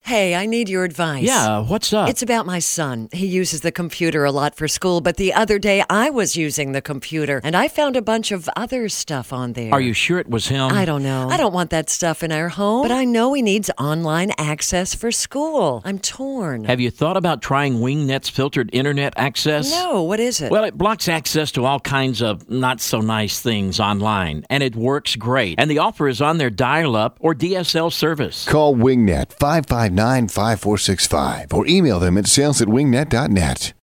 Hey, I need your advice. Yeah, what's up? It's about my son. He uses the computer a lot for school, but the other day I was using the computer and I found a bunch of other stuff on there. Are you sure it was him? I don't know. I don't want that stuff in our home, but I know he needs online access for school. I'm torn. Have you thought about trying WingNet's filtered internet access? No, what is it? Well, it blocks access to all kinds of not-so-nice things online, and it works great. And the offer is on their dial-up or DSL service. Call WingNet 559-5465 or email them at sales@wingnet.net.